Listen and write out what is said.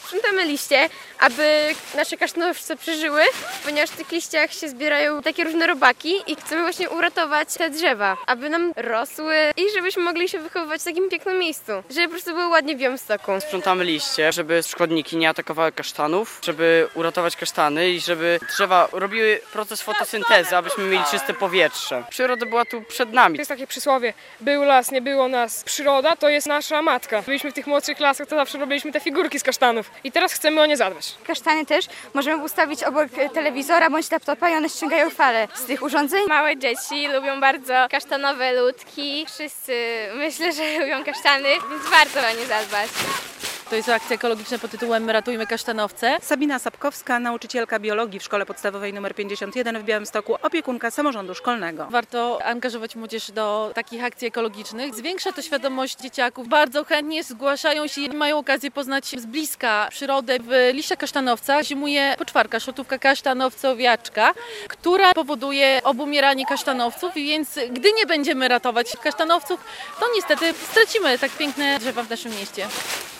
Sprzątamy liście, aby nasze kasztanowce przeżyły, ponieważ w tych liściach się zbierają takie różne robaki i chcemy właśnie uratować te drzewa, aby nam rosły i żebyśmy mogli się wychowywać w takim pięknym miejscu, żeby po prostu były ładnie w Białymstoku. Sprzątamy liście, żeby szkodniki nie atakowały kasztanów, żeby uratować kasztany i żeby drzewa robiły proces fotosyntezy, abyśmy mieli czyste powietrze. Przyroda była tu przed nami. To jest takie przysłowie, był las, nie było nas. Przyroda to jest nasza matka. Byliśmy w tych młodszych klasach, to zawsze robiliśmy te figurki z kasztanów i teraz chcemy o nie zadbać. Kasztany też możemy ustawić obok telewizora bądź laptopa i one ściągają fale z tych urządzeń. Małe dzieci lubią bardzo kasztanowe ludki. Wszyscy myślę, że lubią kasztany, więc warto o nie zadbać. To jest akcja ekologiczna pod tytułem Ratujmy kasztanowce. Sabina Sapkowska, nauczycielka biologii w Szkole Podstawowej nr 51 w Białymstoku, opiekunka samorządu szkolnego. Warto angażować młodzież do takich akcji ekologicznych. Zwiększa to świadomość dzieciaków. Bardzo chętnie zgłaszają się i mają okazję poznać z bliska przyrodę. W liściach kasztanowca zimuje poczwarka, szotówka kasztanowcowiaczka, która powoduje obumieranie kasztanowców, więc gdy nie będziemy ratować kasztanowców, to niestety stracimy tak piękne drzewa w naszym mieście.